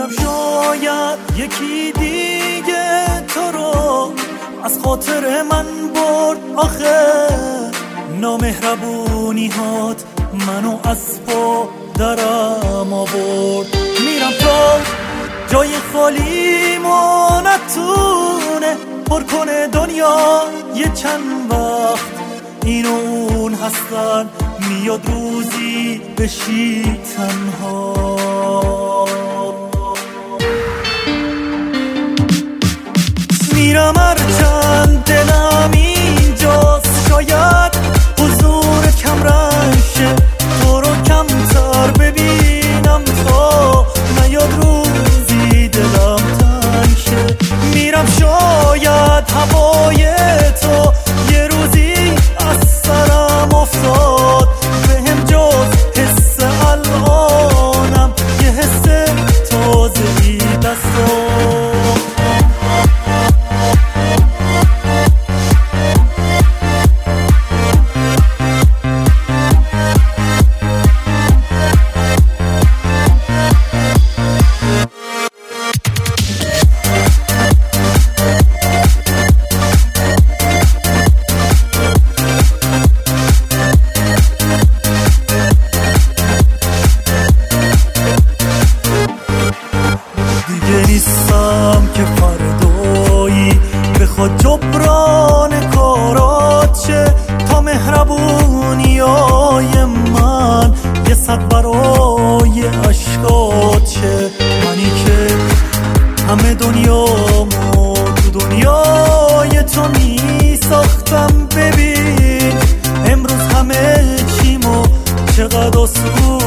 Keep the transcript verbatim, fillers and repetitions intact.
میرم شاید یکی دیگه تو رو از خاطر من برد، آخه نامهربونی هات منو از پا درم آورد. میرم تا جای خالی ما نتونه پر کنه دنیا یه چند وقت این و اون هستن، میاد روزی بشی تنها. میرم هرچند دلم اینجاست، شاید حضور کم رنشه تو رو کمتر ببینم تا نیاد روزی دلم تنگ شه. میرم شاید هوای تو یه روزی از سرم افتاد، بهم جز حس الانم یه حس تازه‌ای دست داد. نیستم که فردایی بخواد جبران کارات شه، تا مهربونی های من یه صد برای عشقات شه. منی که همه دنیامو تو دنیای تو می ساختم، ببین امروز همه چیمو چقدر آسون